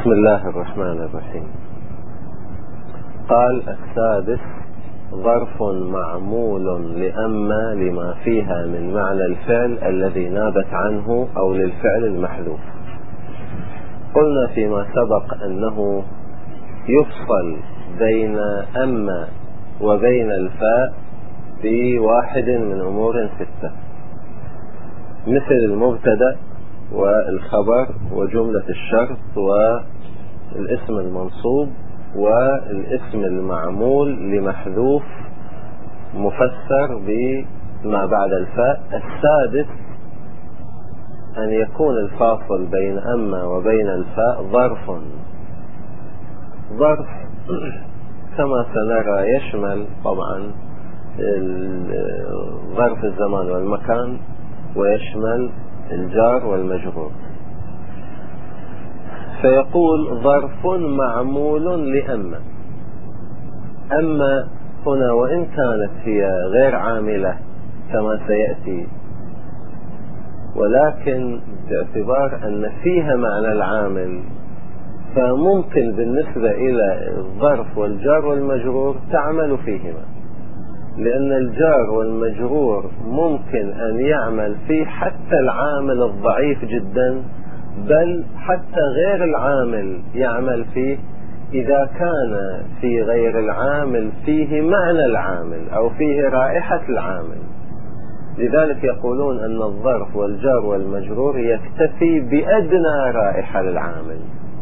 بسم الله الرحمن الرحيم. قال السادس: ظرف معمول لأما لما فيها من معنى الفعل الذي نابت عنه أو للفعل المحذوف. قلنا فيما سبق أنه يفصل بين أما وبين الفاء بواحد من أمور 6، مثل المبتدأ والخبر وجملة الشرط والاسم المنصوب والاسم المعمول لمحذوف مفسر بما بعد الفاء. السادس أن يكون الفاصل بين أما وبين الفاء ظرف كما سنرى يشمل طبعا ظرف الزمان والمكان ويشمل الجار والمجرور. فيقول ظرف معمول لأما. أما هنا وإن كانت هي غير عاملة كما سيأتي، ولكن باعتبار أن فيها معنى العامل فممكن بالنسبة إلى الظرف والجار والمجرور تعمل فيهما، لأن الجار والمجرور ممكن أن يعمل فيه حتى العامل الضعيف جدا، بل حتى غير العامل يعمل فيه إذا كان في غير العامل فيه معنى العامل أو فيه رائحة العامل. لذلك يقولون أن الظرف والجار والمجرور يكتفي بأدنى رائحة للعامل.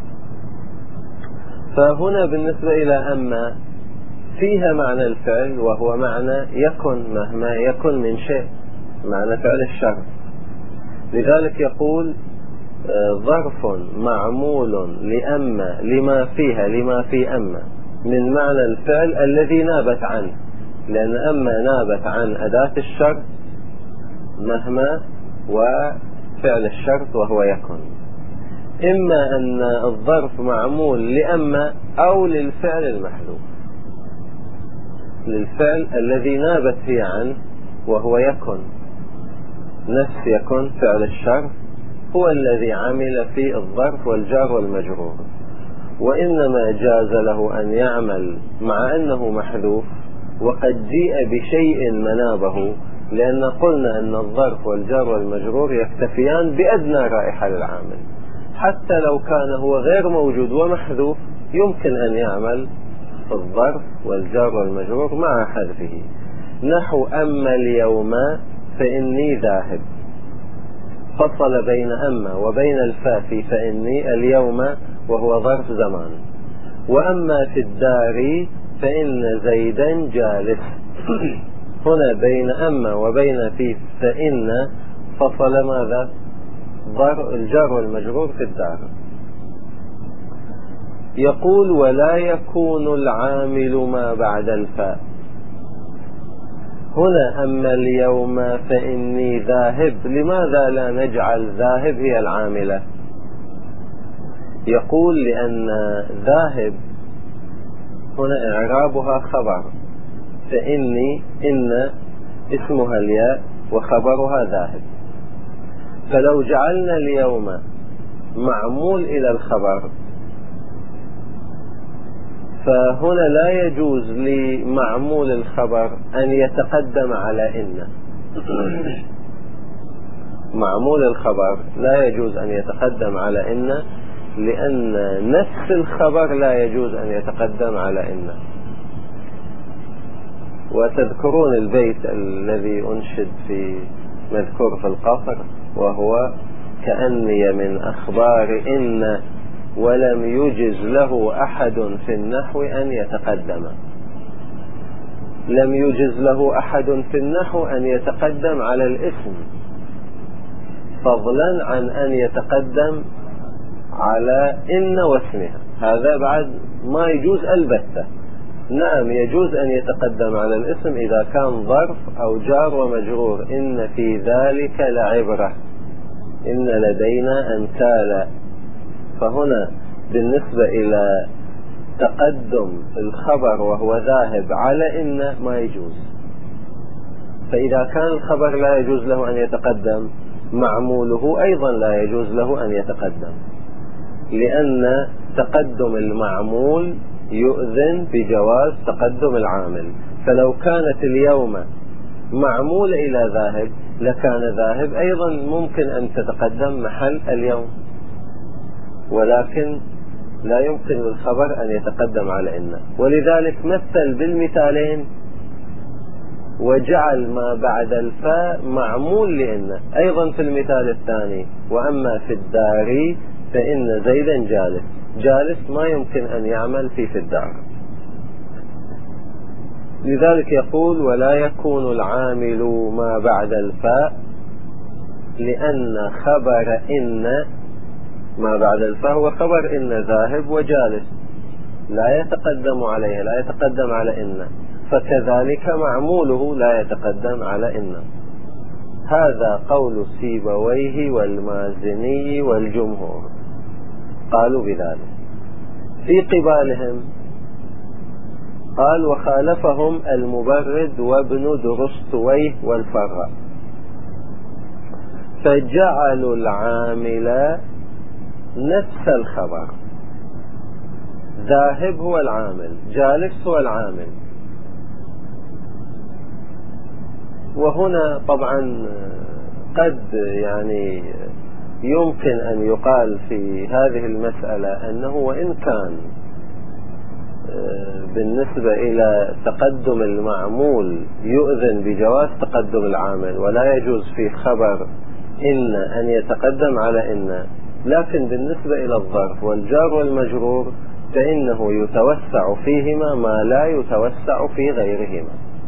فهنا بالنسبة إلى أما فيها معنى الفعل وهو معنى يكن، مهما يكن من شيء، معنى فعل الشرط. لذلك يقول ظرف معمول لأما لما فيها، لما في أما من معنى الفعل الذي نابت عنه، لأن أما نابت عن أداة الشرط مهما وفعل الشرط وهو يكن. إما أن الظرف معمول لأما أو للفعل المحذوف، للفعل الذي نابت هي عنه وهو يكن. نفس يكن فعل الشرط هو الذي عمل في الظرف والجار والمجرور، وإنما جاز له أن يعمل مع أنه محذوف وقد جيء بشيء منابه، لأن قلنا أن الظرف والجار والمجرور يكتفيان بأدنى رائحة للعامل. حتى لو كان هو غير موجود ومحذوف يمكن أن يعمل الظرف والجار والمجرور مع حذفه. نحو أما اليوم فإني ذاهب، فصل بين أما وبين الفاء في فإني اليوم وهو ظرف زمان. وأما في الدار فإن زيدا جالس. هنا بين أما وبين في فإن فصل ماذا؟ الجار والمجرور في الدار. يقول ولا يكون العامل ما بعد الفاء. هنا أما اليوم فإني ذاهب، لماذا لا نجعل ذاهب هي العاملة؟ يقول لأن ذاهب هنا إعرابها خبر، فإني إن اسمها الياء وخبرها ذاهب. فلو جعلنا اليوم معمول إلى الخبر فهنا لا يجوز لمعمول الخبر أن يتقدم على إن. معمول الخبر لا يجوز أن يتقدم على إن، لأن نفس الخبر لا يجوز أن يتقدم على إن. وتذكرون البيت الذي أنشد في مذكور في القصر، وهو كأني من أخبار إن ولم يجز له أحد في النحو أن يتقدم. لم يجز له أحد في النحو أن يتقدم على الاسم، فضلا عن أن يتقدم على إن واسمها. هذا بعد ما يجوز البتة. نعم يجوز أن يتقدم على الاسم إذا كان ظرف أو جار ومجرور. إن في ذلك لعبرة، إن لدينا أنكالا. فهنا بالنسبة إلى تقدم الخبر وهو ذاهب على إن ما يجوز. فإذا كان الخبر لا يجوز له أن يتقدم، معموله أيضا لا يجوز له أن يتقدم، لأن تقدم المعمول يؤذن بجواز تقدم العامل. فلو كانت اليوم معمول إلى ذاهب لكان ذاهب أيضا ممكن أن تتقدم محل اليوم، ولكن لا يمكن للخبر أن يتقدم على إن. ولذلك مثل بالمثالين وجعل ما بعد الفاء معمول لإن. أيضا في المثال الثاني: وأما في الدار فإن زيدا جالس. جالس ما يمكن أن يعمل في الدار. لذلك يقول: ولا يكون العامل ما بعد الفاء لأن خبر إن ما بعد الفاء هو خبر إن ذاهب وجالس لا يتقدم عليه، لا يتقدم على إن، فكذلك معموله لا يتقدم على إن. هذا قول سيبويه والمازني والجمهور، قالوا بذلك. في قبالهم قال: وخالفهم المبرد وابن درستويه والفراء، فجعلوا العامل نفس الخبر. ذاهب هو العامل، جالس هو العامل. وهنا طبعا قد يمكن أن يقال في هذه المسألة أنه وإن كان بالنسبة إلى تقدم المعمول يؤذن بجواز تقدم العامل ولا يجوز في خبر إن أن يتقدم على إن، لكن بالنسبة إلى الظرف والجار والمجرور فإنه يتوسع فيهما ما لا يتوسع في غيرهما.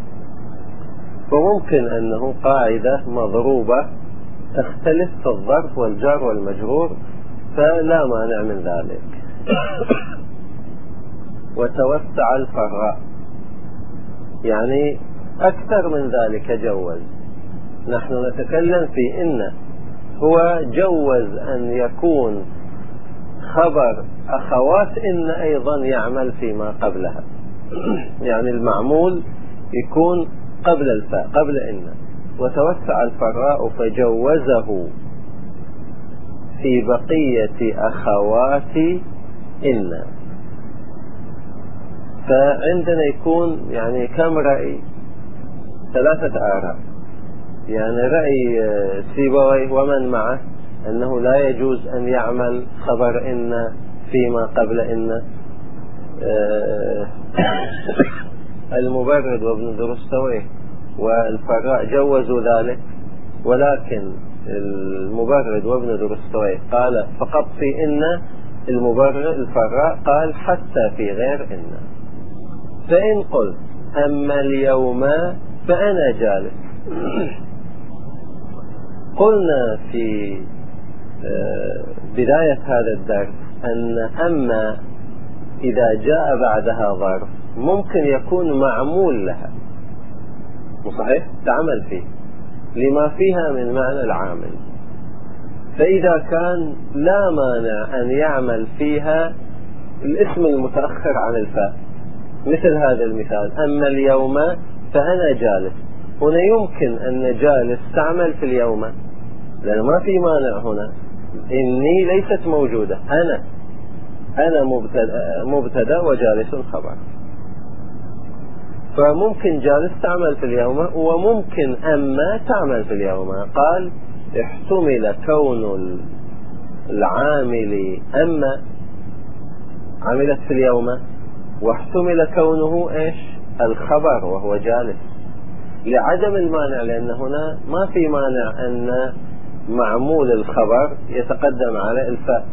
فممكن أنه قاعدة مضروبة تختلف في الظرف والجار والمجرور، فلا مانع من ذلك. وتوسع الفراء أكثر من ذلك جوز. نحن نتكلم في إن، هو جوز أن يكون خبر أخوات إن أيضا يعمل فيما قبلها، المعمول يكون قبل الفاء قبل إن. وتوسع الفراء فجوزه في بقية أخوات إن. فعندنا يكون كم رأي؟ 3 آراء. رأي سيبويه ومن معه أنه لا يجوز أن يعمل خبر إن فيما قبل إن. المبرد وابن درستويه والفراء جوزوا ذلك، ولكن المبرد وابن درستويه قال فقط في إن، الفراء قال حتى في غير إن. فإن قلت أما اليوم فأنا جالس، قلنا في بداية هذا الدرس أن أما إذا جاء بعدها ظرف ممكن يكون معمول لها، صحيح، تعمل فيه لما فيها من معنى العامل. فإذا كان لا مانع أن يعمل فيها الاسم المتأخر عن الفاء، مثل هذا المثال: أما اليوم فأنا جالس. هنا يمكن أن جالس تعمل في اليوم، لأن ما في مانع هنا. إني ليست موجودة، أنا مبتدأ وجالس خبر. فممكن جالس تعمل في اليوم، وممكن أما تعمل في اليوم. قال: احتمل كون العامل أما عملت في اليوم، واحتمل كونه الخبر وهو جالس، لعدم المانع، لأن هنا ما في مانع أن معمول الخبر يتقدم على الفاء.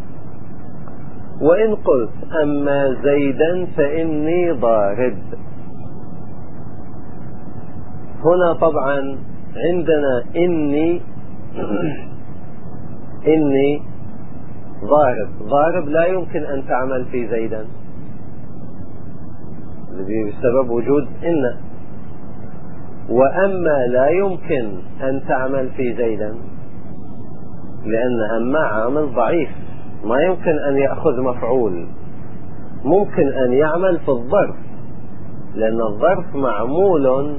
وإن قلت أما زيدا فإني ضارب، هنا طبعا عندنا إني ضارب لا يمكن أن تعمل في زيدا بسبب وجود إن. وأما لا يمكن أن تعمل في زيدا لأن أما عامل ضعيف ما يمكن أن يأخذ مفعول. ممكن أن يعمل في الظرف، لأن الظرف معمول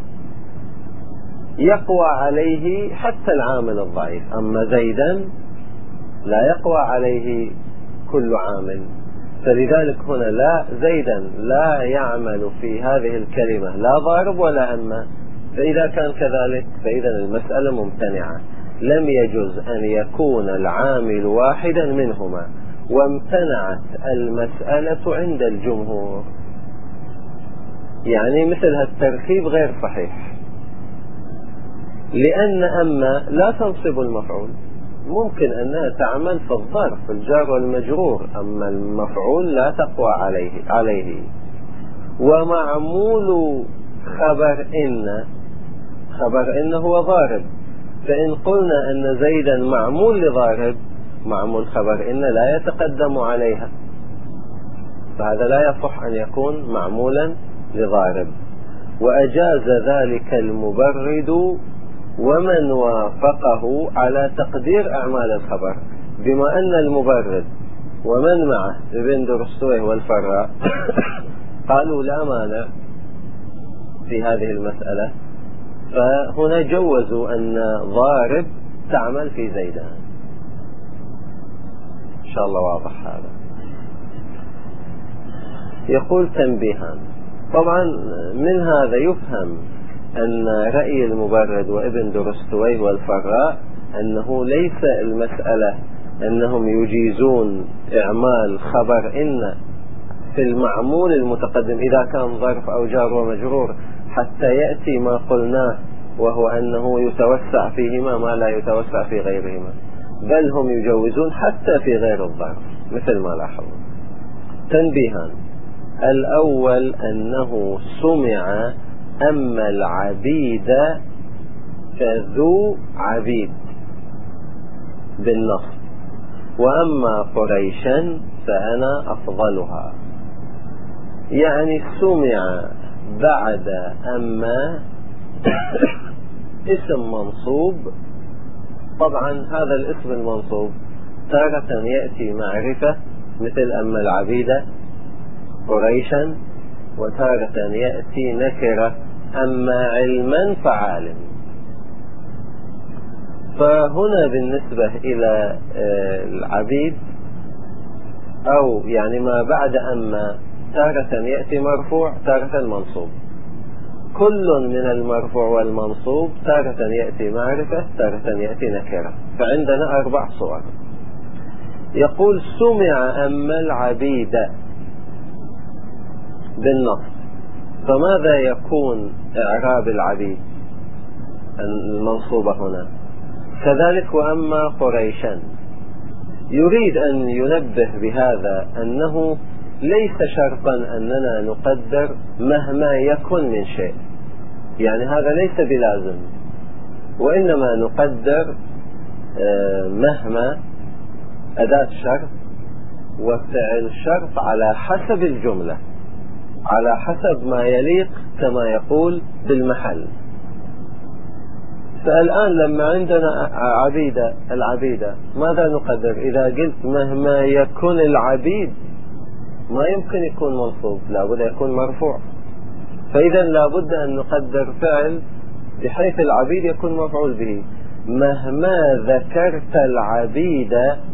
يقوى عليه حتى العامل الضعيف، أما زيدا لا يقوى عليه كل عامل. فلذلك هنا لا زيدا لا يعمل في هذه الكلمة لا ضارب ولا أما، فإذا كان كذلك فإذا المسألة ممتنعة، لم يجوز أن يكون العامل واحدا منهما، وامتنعت المسألة عند الجمهور. يعني مثل هالتركيب غير صحيح، لأن أما لا تنصب المفعول، ممكن أنها تعمل في الظرف الجار والمجرور، أما المفعول لا تقوى عليه. ومعمول خبر إن هو ضارب، فإن قلنا أن زيدا معمول لضارب، معمول خبر إن لا يتقدم عليها، فهذا لا يصح أن يكون معمولا لضارب. وأجاز ذلك المبرد ومن وافقه على تقدير أعمال الخبر، بما أن المبرد ومن معه ابن درستويه والفراء قالوا لا مانع في هذه المسألة، فهنا جوزوا أن ضارب تعمل في زيدان. إن شاء الله واضح هذا. يقول تنبيها، طبعا من هذا يفهم أن رأي المبرد وابن درستويه والفراء أنه ليس المسألة أنهم يجيزون إعمال خبر إن في المعمول المتقدم إذا كان ظرف أو جار ومجرور حتى يأتي ما قلناه، وهو أنه يتوسع فيهما ما لا يتوسع في غيرهما، بل هم يجوزون حتى في غير الظرف مثل ما لاحظوا. تنبيها، الأول أنه سمع أما العبيد فذو عبيد بالنص، وأما قريشا فأنا أفضلها. يعني سمع بعد أما اسم منصوب، طبعا هذا الاسم المنصوب تارة يأتي معرفة مثل أما العبيد قريشا، وتارة يأتي نكرة أما علما فعالم. فهنا بالنسبة إلى العبيد أو يعني ما بعد أما تارة يأتي مرفوع تارة منصوب، كل من المرفوع والمنصوب تارة يأتي معرفة تارة يأتي نكرة، فعندنا 4 صور. يقول سمع أما العبيد بالنص، فماذا يكون إعراب العبيد المنصوبة هنا؟ كذلك وأما قريشا. يريد أن ينبه بهذا أنه ليس شرطا أننا نقدر مهما يكن من شيء، يعني هذا ليس بلازم، وإنما نقدر مهما أداة شرط وفعل شرط على حسب الجملة، على حسب ما يليق كما يقول بالمحل. فالآن لما عندنا العبيدة ماذا نقدر؟ إذا قلت مهما يكون العبيد ما يمكن يكون منصوب، لابد يكون مرفوع، فإذا لابد أن نقدر فعل بحيث العبيد يكون مفعول به. مهما ذكرت العبيد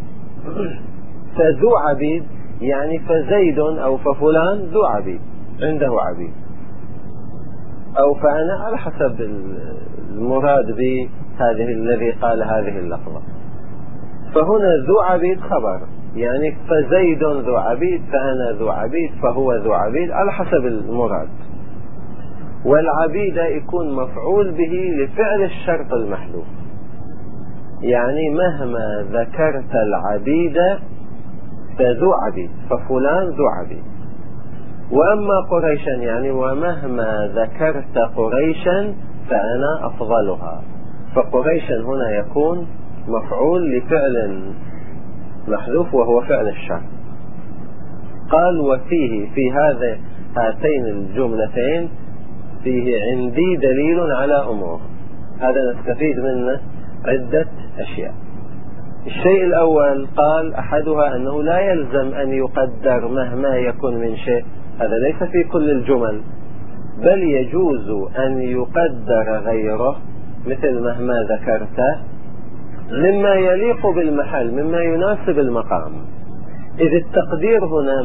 فذو عبيد، يعني فزيد أو ففلان ذو عبيد عنده عبيد، أو فأنا على حسب المراد بهذه الذي قال هذه اللفظة. فهنا ذو عبيد خبر، يعني فزيد ذو عبيد فأنا ذو عبيد فهو ذو عبيد على حسب المراد. والعبيد يكون مفعول به لفعل الشرط المحذوف، يعني مهما ذكرت العبيد فذو عبيد ففلان ذو عبيد. وأما قريشا يعني ومهما ذكرت قريشا فأنا أفضلها، فقريشا هنا يكون مفعول لفعل محذوف وهو فعل الشرط. قال وفيه في هاتين الجملتين فيه عندي دليل على أمور، هذا نستفيد منه عدة أشياء. الشيء الأول قال أحدها أنه لا يلزم أن يقدر مهما يكن من شيء، هذا ليس في كل الجمل، بل يجوز أن يقدر غيره مثل مهما ذكرت مما يليق بالمحل مما يناسب المقام. إذ التقدير هنا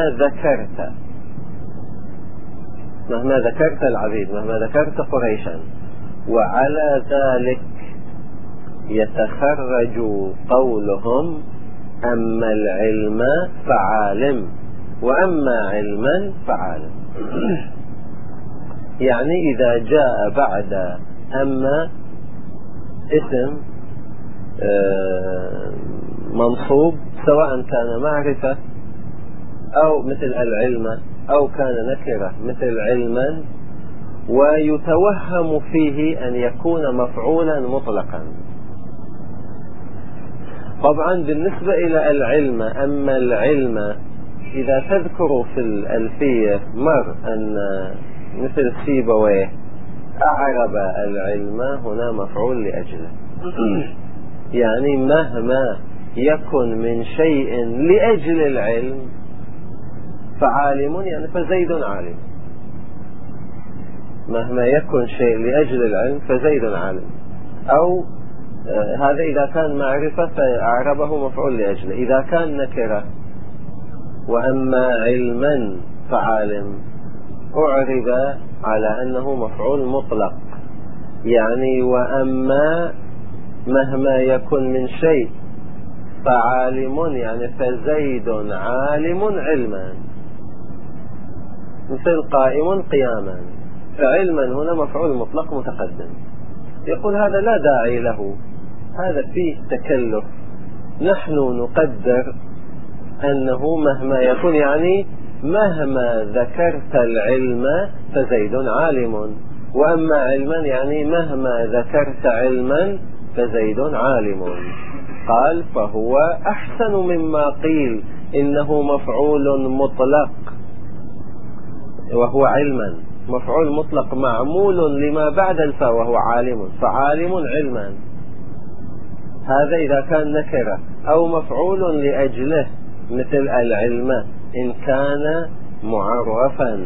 مهما ذكرت العبيد، مهما ذكرت قريشا، وعلى ذلك يتخرج قولهم أما العلم فعالم وأما علما فعالم. يعني إذا جاء بعد أما اسم منصوب سواء كان معرفة أو مثل العلم أو كان نكرة مثل علما، ويتوهم فيه أن يكون مفعولا مطلقا. طبعا بالنسبة إلى العلم، أما العلم إذا تذكروا في الألفية مر أن مثل سيبويه أعرب العلم هنا مفعول لأجله. يعني مهما يكن من شيء لأجل العلم فعالم، يعني فزيد عالم. مهما يكن شيء لأجل العلم فزيد عالم. أو هذا إذا كان معرفة فأعربه مفعول لأجله. إذا كان نكرة وأما علما فعالم أعرب على أنه مفعول مطلق. يعني وأما مهما يكن من شيء فعالم، يعني فزيد عالم علما، مثل قائم قياما. فعلما هنا مفعول مطلق متقدم. يقول هذا لا داعي له، هذا فيه تكلف. نحن نقدر أنه مهما يكون، يعني مهما ذكرت العلم فزيد عالم، وأما علما يعني مهما ذكرت علما فزيد عالم. قال فهو أحسن مما قيل إنه مفعول مطلق وهو علما. مفعول مطلق معمول لما بعد الفاء وهو عالم، فعالم علما. هذا إذا كان نكرة. أو مفعول لأجله مثل العلم إن كان معرفا.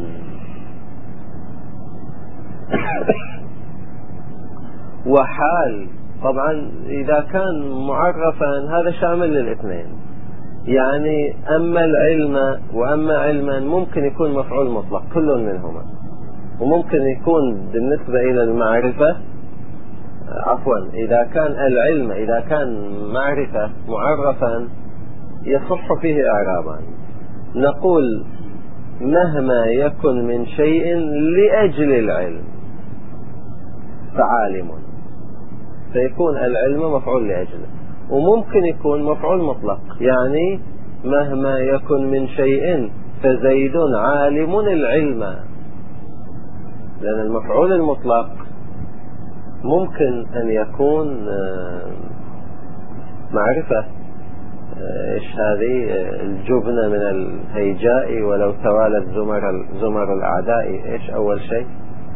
وحال طبعا إذا كان معرفا هذا شامل للاثنين. يعني أما العلم وأما علما ممكن يكون مفعول مطلق كل منهما، وممكن يكون بالنسبة إلى المعرفة إذا كان العلم إذا كان معرفة معرفا يصح فيه إعرابا. نقول مهما يكن من شيء لأجل العلم فعالم، فيكون العلم مفعول لأجله. وممكن يكون مفعول مطلق، يعني مهما يكن من شيء فزيد عالم العلم، لأن المفعول المطلق ممكن أن يكون معرفة. إيش هذه الجبنة من الهيجاء ولو توالت زمر الأعداء. إيش أول شيء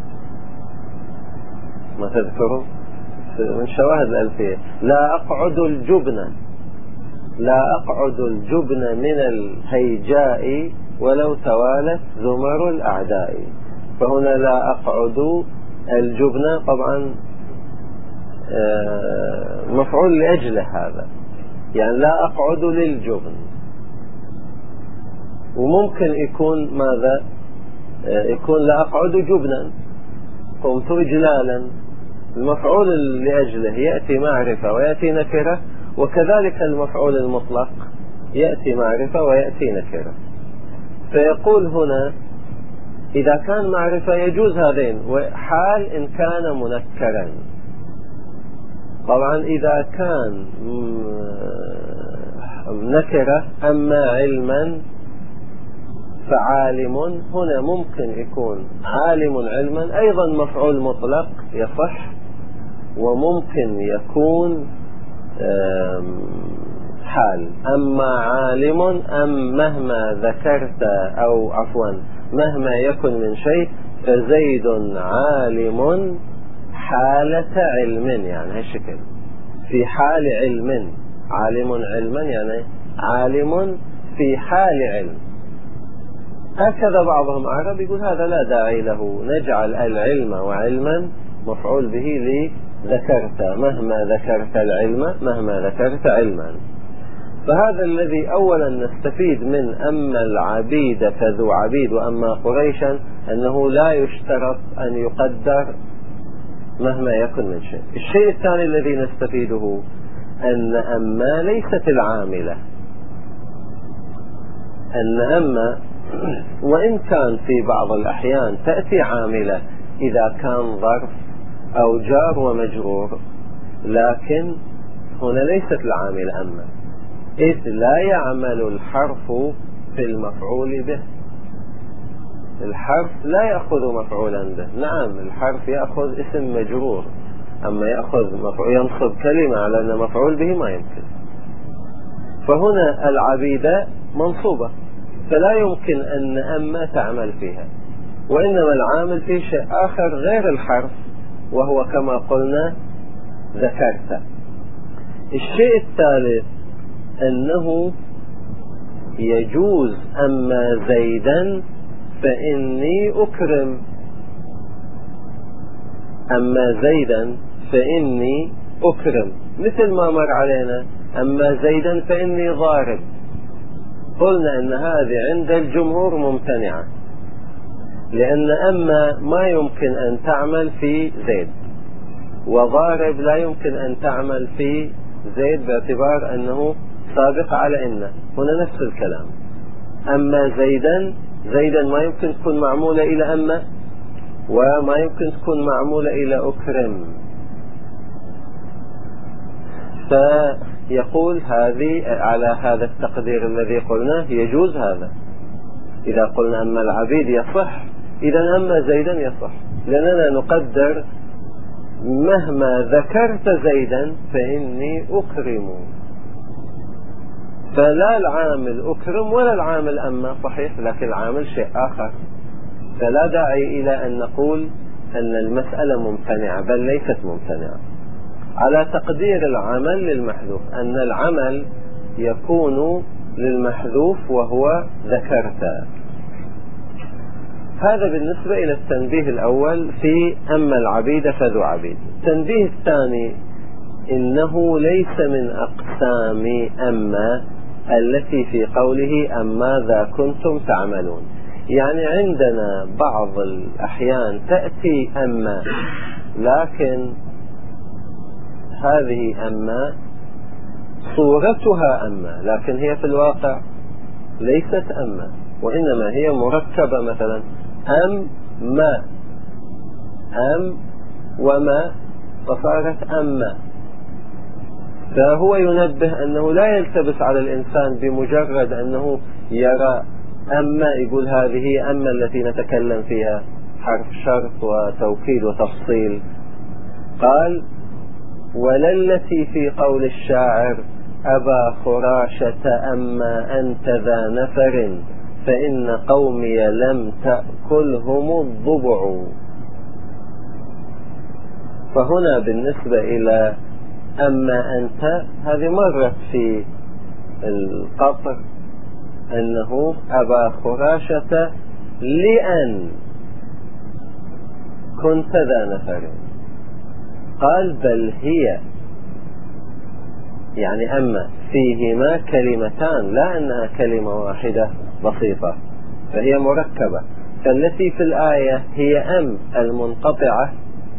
ما تذكروا من شواهد الألفية؟ لا أقعد الجبن من الهيجاء ولو توالت زمر الأعداء. فهنا لا أقعد الجبن طبعا مفعول لأجله هذا، يعني لا أقعد للجبن. وممكن يكون ماذا؟ يكون لا أقعد جبنا، قمت إجلالا. المفعول لأجله يأتي معرفة ويأتي نكرة، وكذلك المفعول المطلق يأتي معرفة ويأتي نكرة. فيقول هنا إذا كان معرفة يجوز هذين، وحال إن كان منكرا. طبعا إذا كان نكرة أما علما فعالم، هنا ممكن يكون عالم علما أيضا مفعول مطلق يصح، وممكن يكون حال. أما عالم مهما ذكرت أو مهما يكن من شيء فزيد عالم حالة علم، يعني هالشكل. في حال علم عالم علما، يعني عالم في حال علم. هكذا بعضهم عرب يقول هذا لا داعي له، نجعل العلم وعلما مفعول به لذكرت، مهما ذكرت العلم مهما ذكرت علما. فهذا الذي أولا نستفيد من أما العبيد فذو عبيد وأما قريشا، أنه لا يشترط أن يقدر مهما يكن من شيء. الشيء الثاني الذي نستفيده أن أما ليست العاملة، أن أما وإن كان في بعض الأحيان تأتي عاملة إذا كان ظرف أو جار ومجرور، لكن هنا ليست العاملة أما، إذ لا يعمل الحرف في المفعول به. الحرف لا يأخذ مفعولا به. نعم الحرف يأخذ اسم مجرور، أما يأخذ ينصب كلمة على أن مفعول به ما يمكن. فهنا العبيدة منصوبة، فلا يمكن أن أما تعمل فيها، وإنما العامل في شيء آخر غير الحرف، وهو كما قلنا ذكرت. الشيء الثالث أنه يجوز أما زيدا فإني أكرم، أما زيدا فإني أكرم، مثل ما مر علينا أما زيدا فإني ضارب. قلنا أن هذه عند الجمهور ممتنعة، لأن أما ما يمكن أن تعمل في زيد، وضارب لا يمكن أن تعمل في زيد باعتبار أنه سابق على إن. هنا نفس الكلام، أما زيدا ما يمكن تكون معمولة إلى أما، وما يمكن تكون معمولة إلى أكرم. فيقول هذه على هذا التقدير الذي قلناه يجوز هذا. إذا قلنا أما العبيد يصح، إذا أما زيدا يصح، لأننا نقدر مهما ذكرت زيدا فإني أكرم. فلا العامل أكرم ولا العامل أما صحيح، لكن العامل شيء آخر. فلا داعي إلى أن نقول أن المسألة ممتنعة، بل ليست ممتنعة. على تقدير العمل للمحذوف، أن العمل يكون للمحذوف وهو ذكرت. هذا بالنسبة إلى التنبيه الأول في أما العبيد فذو عبيد. التنبيه الثاني إنه ليس من أقسام أما التي في قوله أم ماذا كنتم تعملون. يعني عندنا بعض الأحيان تأتي أما، لكن هذه أما صورتها أما، لكن هي في الواقع ليست أما، وإنما هي مركبة. مثلا أم ما، أم وما، فصارت أما. فهو ينبه أنه لا يلتبس على الإنسان بمجرد أنه يرى أما يقول هذه أما التي نتكلم فيها حرف شرط وتوكيد وتفصيل. قال ولا التي في قول الشاعر أبا خراشة أما أنت ذا نفر فإن قومي لم تأكلهم الضبع. فهنا بالنسبة إلى أما أنت، هذه مرت في القطر أنه أبا خراشة لأن كنت ذا نفر. قال بل هي، يعني أما فيهما كلمتان، لا أنها كلمة واحدة بسيطة، فهي مركبة. فالتي في الآية هي أم المنقطعة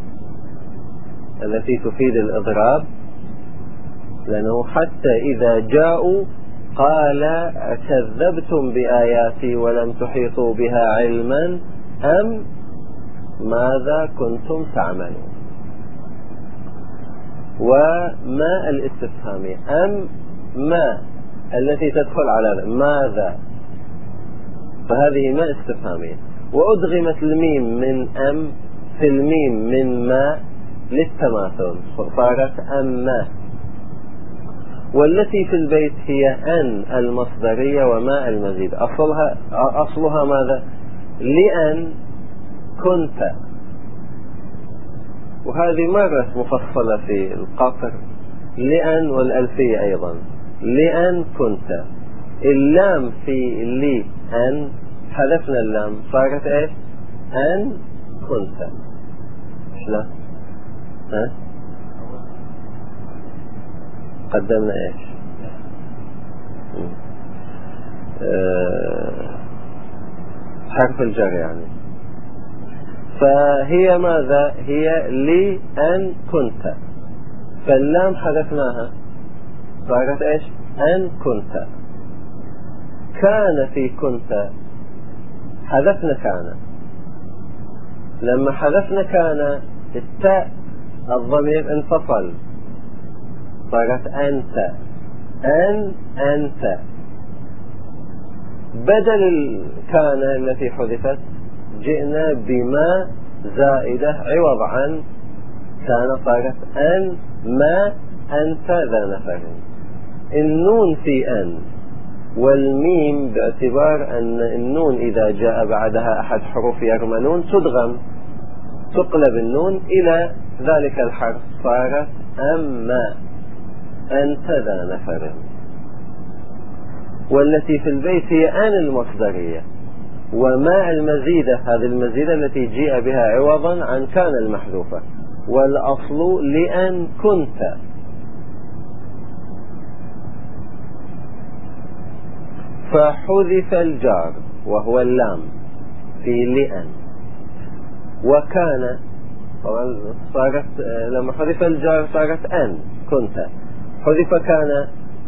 التي تفيد الإضراب، لأنه حتى إذا جاءوا قال كذبتم بآياتي ولم تحيطوا بها علما أم ماذا كنتم تعملون. وما الاستفهامية، أم ما التي تدخل على ماذا، فهذه ما استفهامية، وأدغمت الميم من أم في الميم من ما للتماثل، صارت أما. والتي في البيت هي أن المصدرية وما المزيد، أصلها ماذا؟ لأن كنت، وهذه مرة مفصلة في القطر، لأن والألفية أيضا، لأن كنت. اللام في لي أن، حذفنا اللام صارت إيش؟ أن كنت. لا قدمنا إيش؟ حرف الجر يعني. فهي ماذا؟ هي لأن كنت، فاللام حذفناها صارت ايش؟ أن كنت. كان في كنت حذفنا كان، لما حذفنا كان التاء الضمير انفصل صارت أنت، أنت. بدل كان التي حذفت جئنا بما زائدة عوض عن كان، صارت أن ما أنت ذا نفر. النون في أن والميم باعتبار أن النون إذا جاء بعدها أحد حروف يرملون تدغم، تقلب النون إلى ذلك الحرف، صارت أما أنت ذا نفر. والتي في البيت هي أن المصدرية، وما المزيدة، هذه المزيدة التي جيء بها عوضا عن كان المحذوفة، والأصل لأن كنت. فحذف الجار وهو اللام في لأن، وكان طبعا صارت لما حذف الجار صارت أن كنت، حذف كان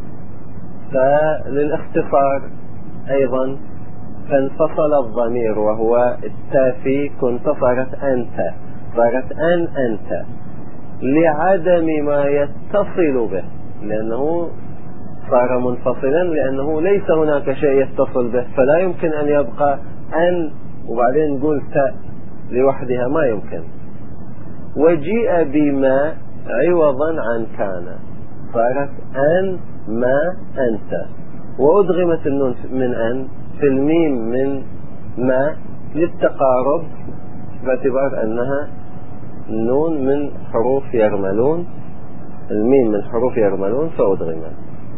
فللاختصار أيضا فانفصل الضمير وهو التافي كنت، صارت أنت، صارت أن أنت، لعدم ما يتصل به، لأنه صار منفصلا، لأنه ليس هناك شيء يتصل به، فلا يمكن أن يبقى أن وبعدين نقول تاء لوحدها، ما يمكن. وجيء بما عوضا عن كان، صارت أن ما أنت، وأدغمت النون من أن في الميم من ما للتقارب، باعتبار أنها النون من حروف يرملون، الميم من حروف يرملون فأدغمت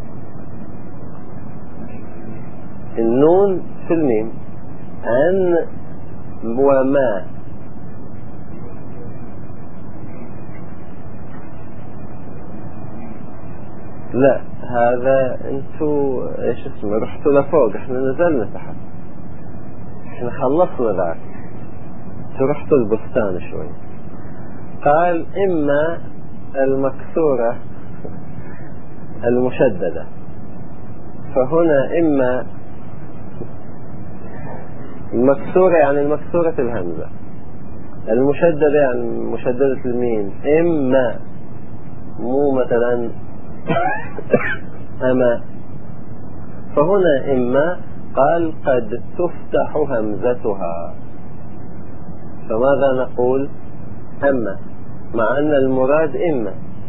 النون في الميم. أن وما لا، هذا انتو ايش اسمه رحتوا لفوق، احنا نزلنا تحت، احنا خلصنا ذاك، انتو رحتوا البستان شوي. قال اما المكسورة المشددة، فهنا اما المكسورة يعني المكسورة الهمزة، المشددة يعني مشددة الميم، اما مو مثلا أما. فهنا إما قال قد تفتح همزتها، فماذا نقول؟ أما، مع أن المراد إما.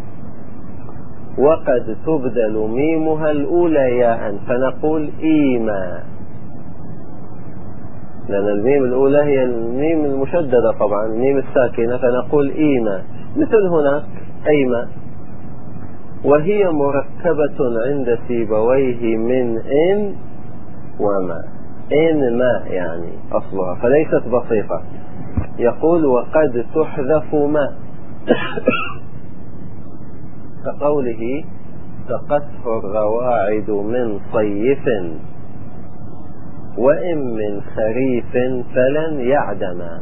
وقد تبدل ميمها الأولى ياء فنقول إيما، لأن الميم الأولى هي الميم المشددة طبعا، الميم الساكنة، فنقول إيما، مثل هناك أيما. وهي مركبة عند سيبويه من إن وما، إن ما يعني أصلها، فليست بسيطة. يقول وقد تحذف ما كقوله سقته الرواعد من صيف وإن من خريف فلن يعدما.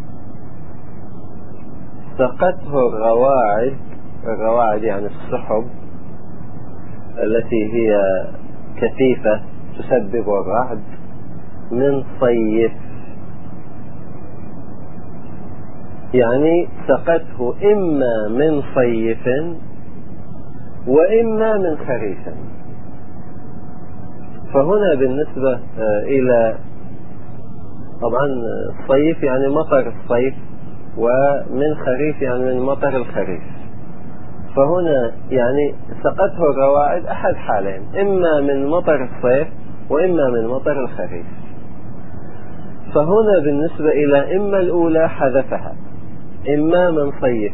سقته الرواعد، الرواعد يعني السحب التي هي كثيفة تسبب الرعد، من صيف يعني سقته إما من صيف وإما من خريف. فهنا بالنسبة إلى طبعا الصيف يعني مطر الصيف، ومن خريف يعني من مطر الخريف. فهنا يعني سقته الرواعد أحد حالين، إما من مطر الصيف وإما من مطر الخريف. فهنا بالنسبة إلى إما الأولى حذفها، إما من صيف،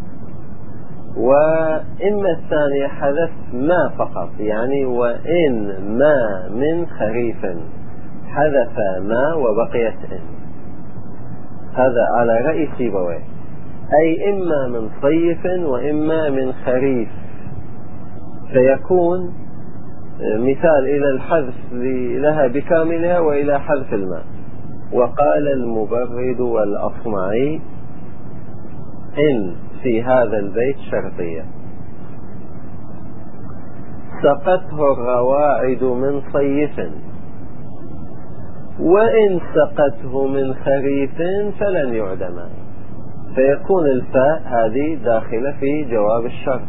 وإما الثانية حذف ما فقط، يعني وإن ما من خريف، حذف ما وبقيت إن. هذا على رأي سيبويه، أي إما من صيف وإما من خريف، فيكون مثال إلى الحذف لها بكاملها وإلى حذف الماء. وقال المبرد والأصمعي إن في هذا البيت شرطية: سقته الرواعد من صيف، وإن سقته من خريف فلن يعدم. فيكون الفاء هذه داخلة في جواب الشرط.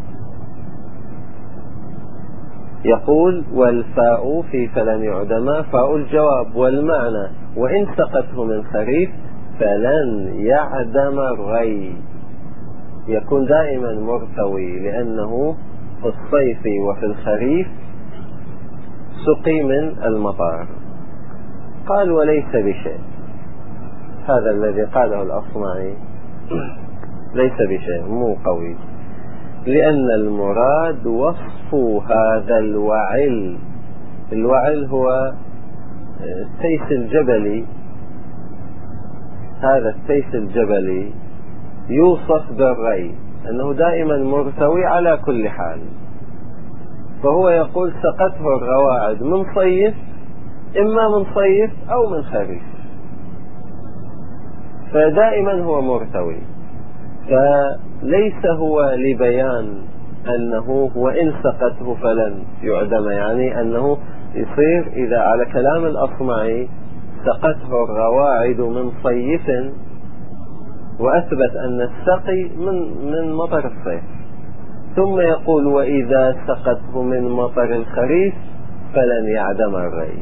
يقول: والفاء في فلن يعدم فاء الجواب، والمعنى وإن سقته من خريف فلن يعدم الري، يكون دائما مرتوي، لأنه في الصيف وفي الخريف سقي من المطار. قال: وليس بشيء. هذا الذي قاله الأصمعي ليس بشيء، مو قوي، لأن المراد وصف هذا الوعل. الوعل هو التيس الجبلي، هذا التيس الجبلي يوصف بالري أنه دائما مرتوي على كل حال. فهو يقول: سقته الرواعد من صيف، إما من صيف أو من خريف، فدائما هو مرتوي. فليس هو لبيان أنه وإن سقته فلن يعدم، يعني أنه يصير إذا على كلام الأصمعي سقته الرواعد من صيف، وأثبت أن السقي من مطر الصيف، ثم يقول: وإذا سقته من مطر الخريف فلن يعدم الري.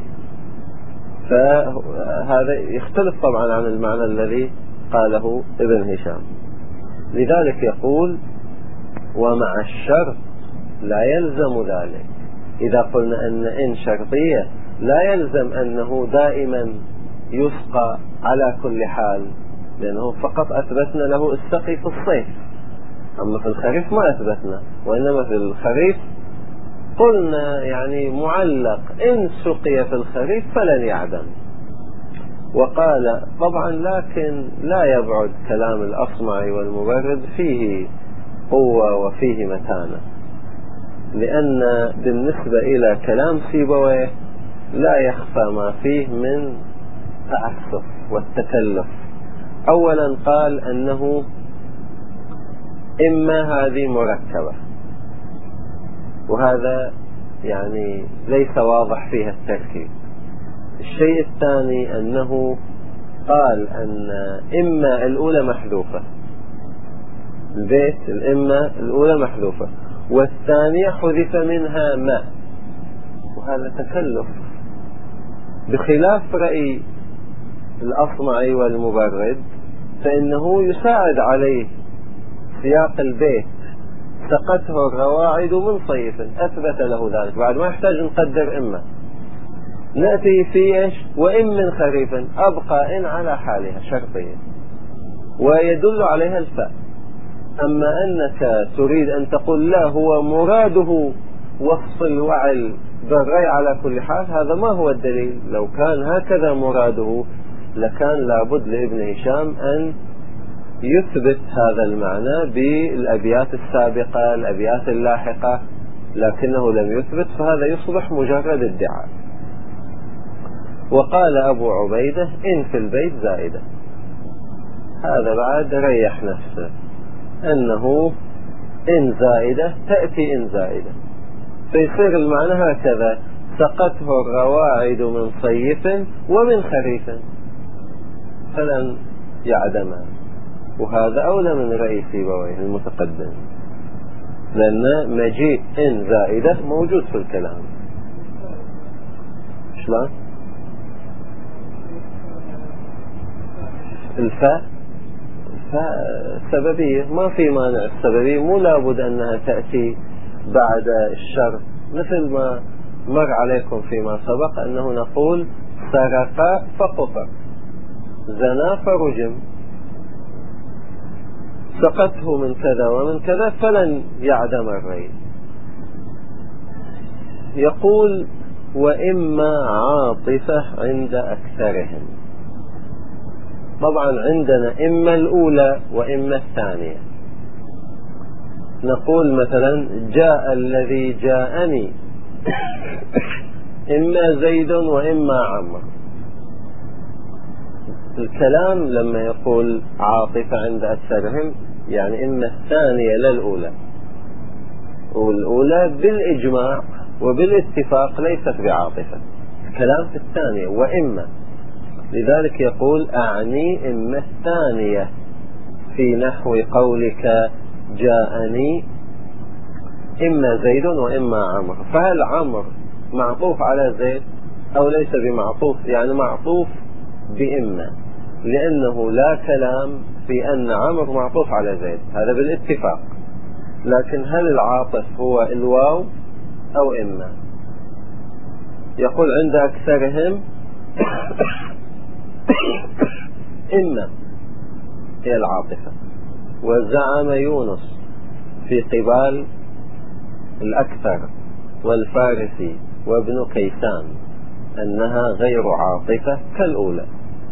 فهذا يختلف طبعا عن المعنى الذي قاله ابن هشام. لذلك يقول: ومع الشرط لا يلزم ذلك. إذا قلنا أن إن شرطية لا يلزم أنه دائما يسقى على كل حال، لأنه فقط أثبتنا له السقي في الصيف، أما في الخريف ما أثبتنا. وإنما في الخريف قلنا يعني معلق: إن سقي في الخريف فلن يعدم. وقال طبعا: لكن لا يبعد كلام الأصمعي والمبرد، فيه قوة وفيه متانة، لأن بالنسبة إلى كلام سيبويه لا يخفى ما فيه من تعسف والتكلف. أولا قال أنه إما هذه مركبة، وهذا يعني ليس واضح فيها التركيب. الشيء الثاني أنه قال أن إما الأولى محذوفة، البيت الإما الأولى محذوفة، والثانية حذف منها ما، وهذا تكلف، بخلاف رأي الأصمعي والمبرد فإنه يساعد عليه سياق البيت: سقته الرواعد من صيف، أثبت له ذلك، بعد ما يحتاج نقدر إما. نأتي في إيش؟ وإن من خريف، أبقى إن على حالها شرطية ويدل عليها الفاء. أما أنك تريد أن تقول لا، هو مراده وصف الوعل بالري على كل حال، هذا ما هو الدليل. لو كان هكذا مراده لكان لابد لابن هشام أن يثبت هذا المعنى بالأبيات السابقة، الأبيات اللاحقة، لكنه لم يثبت، فهذا يصبح مجرد ادعاء. وقال أبو عبيدة: إن في البيت زائدة. هذا بعد ريح نفسه، أنه إن زائدة تأتي إن زائدة، فيصير المعنى هكذا: سقته الرواعد من صيف ومن خريف فلن يعدمها. وهذا أولى من رأي سيبويه المتقدم، لأن مجيء إن زائدة موجود في الكلام. شلون؟ الفاء سببية، ما في مانع. السببية مو لابد أنها تأتي بعد الشرط، مثل ما مر عليكم فيما سبق أنه نقول: سرق فقطع، زنا فرجم، سقته من كذا ومن كذا فلن يعدم الري. يقول: وإما عاطفة عند أكثرهم. طبعا عندنا إما الأولى وإما الثانية. نقول مثلا: جاء الذي جاءني، إما زيد وإما عمرو. الكلام لما يقول عاطفة عند أكثرهم يعني إما الثانية للأولى، والأولى بالإجماع وبالاتفاق ليست بعاطفة، الكلام في الثانية وإما. لذلك يقول أعني إما الثانية في نحو قولك جاءني إما زيد وإما عمرو، فهل عمرو معطوف على زيد أو ليس بمعطوف؟ يعني معطوف بإما، لأنه لا كلام في أن عمرو معطوف على زيد، هذا بالاتفاق. لكن هل العاطف هو الواو أو إما؟ يقول عند أكثرهم إما هي العاطفة. وزعم يونس في قبال الأكثر والفارسي وابن كيسان أنها غير عاطفة كالأولى،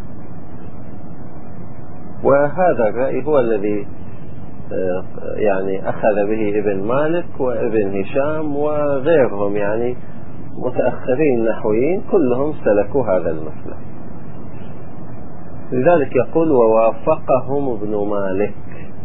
وهذا الرأي هو الذي يعني أخذ به ابن مالك وابن هشام وغيرهم، يعني متأخرين نحويين كلهم سلكوا هذا المسلك. لذلك يقول ووافقهم ابن مالك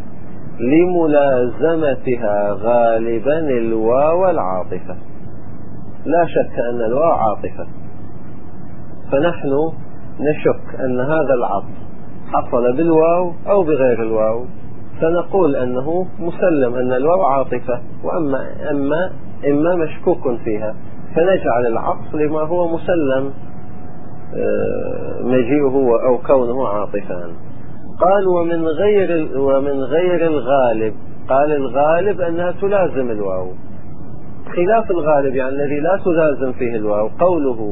لملازمتها غالبا الواو العاطفة. لا شك أن الواو عاطفة، فنحن نشك أن هذا العطف حصل بالواو أو بغير الواو، فنقول أنه مسلم أن الواو عاطفة، وإما مشكوك فيها، فنجعل العطف لما هو مسلم مجيئه أو كونه عاطفا. قال ومن غير الغالب، قال الغالب أنها تلازم الواو، خلاف الغالب يعني الذي لا تلازم فيه الواو. قوله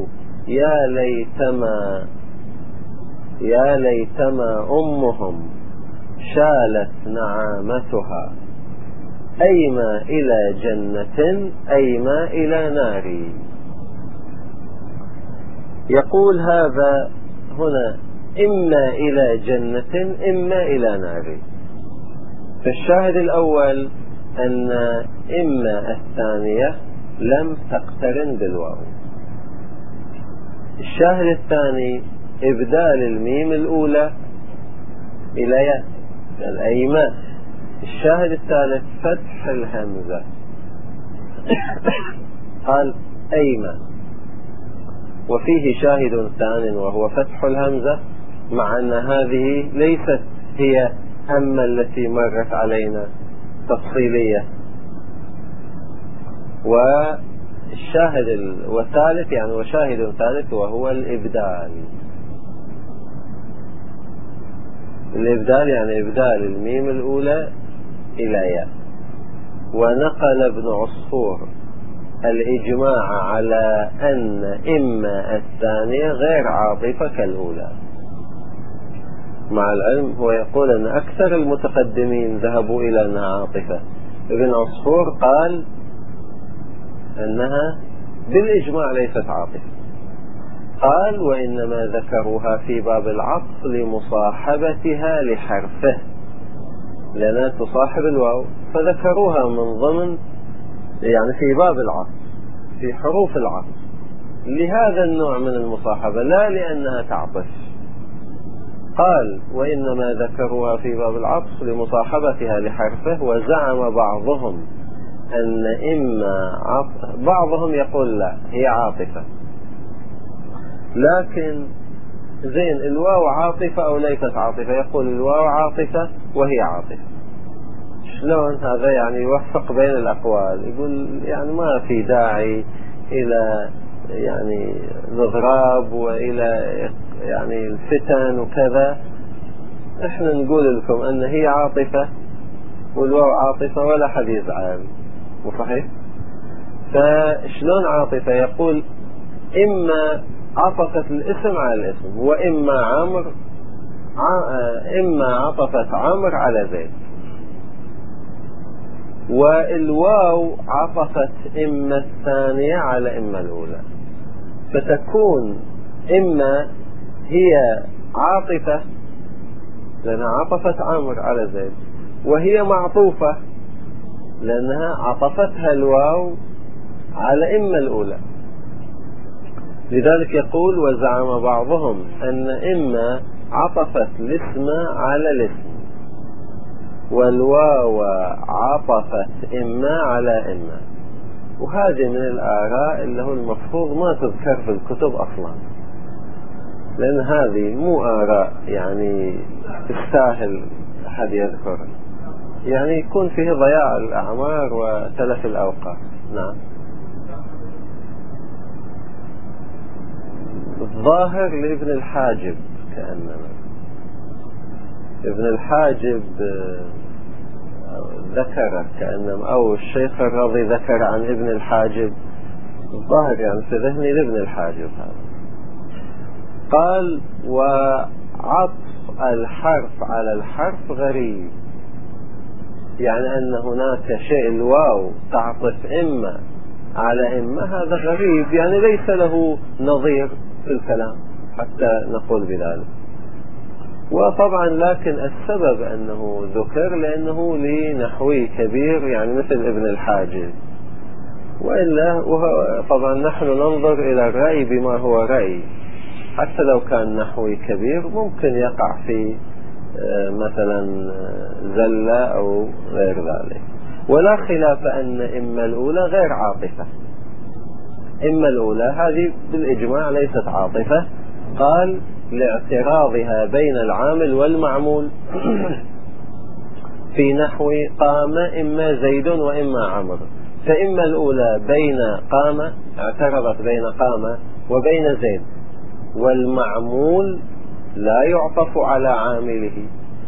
يا ليتما أمهم شالت نعامتها أيما إلى جنة أيما إلى نار. يقول هذا هنا إما إلى جنة إما إلى نار. فالشاهد الأول أن إما الثانية لم تقترن بالواو. الشاهد الثاني إبدال الميم الأولى إلى ياء الأيمان. الشاهد الثالث فتح الهمزة، قال أيما. وفيه شاهد ثاني وهو فتح الهمزة، مع أن هذه ليست هي أما التي مرت علينا تفصيلية. والشاهد والثالث يعني وشاهد ثالث وهو الإبدال. الإبدال يعني إبدال الميم الأولى إلى ياء. ونقل ابن عصفور الإجماع على أن إما الثانية غير عاطفة كالأولى، مع العلم هو يقول أن أكثر المتقدمين ذهبوا إلى أنها عاطفة. ابن عصفور قال أنها بالإجماع ليست عاطفة. قال وإنما ذكروها في باب العطف لمصاحبتها لحرفه، لأنها تصاحب الواو، فذكروها من ضمن يعني في باب العطف في حروف العطف لهذا النوع من المصاحبة، لا لأنها تعطف. قال وإنما ذكروها في باب العطف لمصاحبتها لحرفه. وزعم بعضهم أن إما بعضهم يقول لا هي عاطفة، لكن زين الواو عاطفة أو ليست عاطفة؟ يقول الواو عاطفة وهي عاطفة. شلون هذا؟ يعني يوفق بين الأقوال، يقول يعني ما في داعي إلى يعني الإضراب وإلى يعني الفتن وكذا. احنا نقول لكم أن هي عاطفة والواو عاطفة ولا حد يزعل، وصحيح. فشلون عاطفة؟ يقول إما عطفت الاسم على الاسم، وإما إما عطفت عمرو على زيد، والواو عطفت إما الثانية على إما الأولى، فتكون إما هي عاطفة لأنها عطفت عمرو على زيد، وهي معطوفة لأنها عطفتها الواو على إما الأولى. لذلك يقول وزعم بعضهم أن إما عطفت الاسم على الاسم، والواو عطفت إما على إما. وهذه من الآراء اللي هو المفروض ما تذكر في الكتب أصلا، لأن هذه مو آراء يعني تستاهل أحد يذكر، يعني يكون فيه ضياع الأعمار وتلف الأوقات. نعم. الظاهر لابن الحاجب، كأنما ابن الحاجب ذكر كأنما، أو الشيخ الرضي ذكر عن ابن الحاجب، الظاهر يعني في ذهني لابن الحاجب هذا. قال: وعطف الحرف على الحرف غريب، يعني أن هناك شيء الواو تعطف إما على إما، هذا غريب، يعني ليس له نظير في الكلام حتى نقول بذلك. وطبعا لكن السبب أنه ذكر لأنه لنحوي كبير، يعني مثل ابن الحاجب، وإلا طبعا نحن ننظر إلى الرأي بما هو رأي، حتى لو كان نحوي كبير ممكن يقع في مثلا زلة أو غير ذلك. ولا خلاف أن إما الأولى غير عاطفة، إما الأولى هذه بالإجماع ليست عاطفة. قال: لاعتراضها بين العامل والمعمول في نحو قام إما زيد وإما عمرو، فإما الأولى بين قام، اعترضت بين قام وبين زيد، والمعمول لا يعطف على عامله،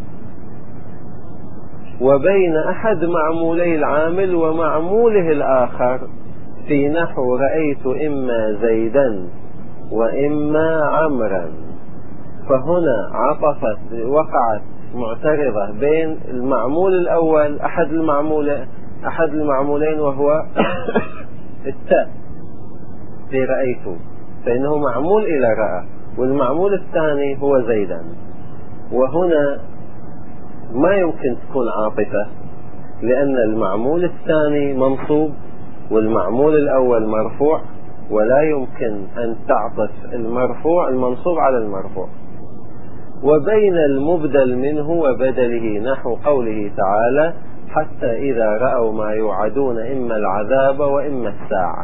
وبين أحد معمولي العامل ومعموله الآخر في نحو رأيت إما زيدا وإما عمرا. فهنا عطفت، وقعت معترضة بين المعمول الأول، أحد المعمولين وهو التاء في رأيت، فإنه معمول إلى رأى، والمعمول الثاني هو زيدا. وهنا ما يمكن تكون عاطفة، لأن المعمول الثاني منصوب والمعمول الأول مرفوع، ولا يمكن أن تعطف المرفوع المنصوب على المرفوع. وبين المبدل منه وبدله، نحو قوله تعالى: حتى إذا رأوا ما يوعدون إما العذاب وإما الساعة.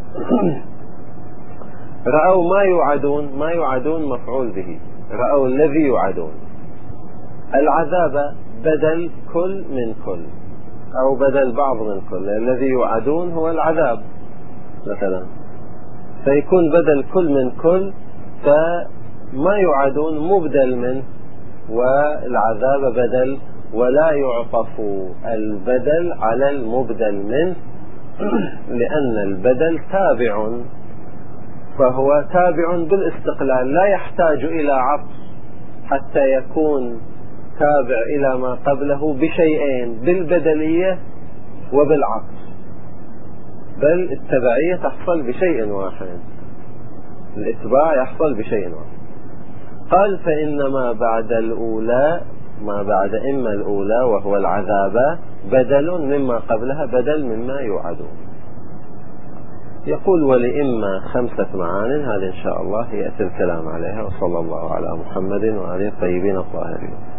رأوا ما يوعدون مفعول به، رأوا الذي يوعدون. العذاب بدل كل من كل، أو بدل بعض من كل، الذي يوعدون هو العذاب مثلا، فيكون بدل كل من كل، فما يوعدون مبدل منه والعذاب بدل، ولا يعطف البدل على المبدل منه، لأن البدل تابع، فهو تابع بالاستقلال، لا يحتاج إلى عطف حتى يكون تابع إلى ما قبله بشيئين، بالبدلية وبالعطف، بل التبعية تحصل بشيء واحد، الاتباع يحصل بشيء واحد. قال: فإنما بعد الأولى، ما بعد إما الأولى وهو العذاب، بدل مما قبلها، بدل مما يوعدون. يقول: ولإما 5 معان، هذا إن شاء الله يأتي الكلام عليها. وصلى الله على محمد وآله الطيبين الطاهرين.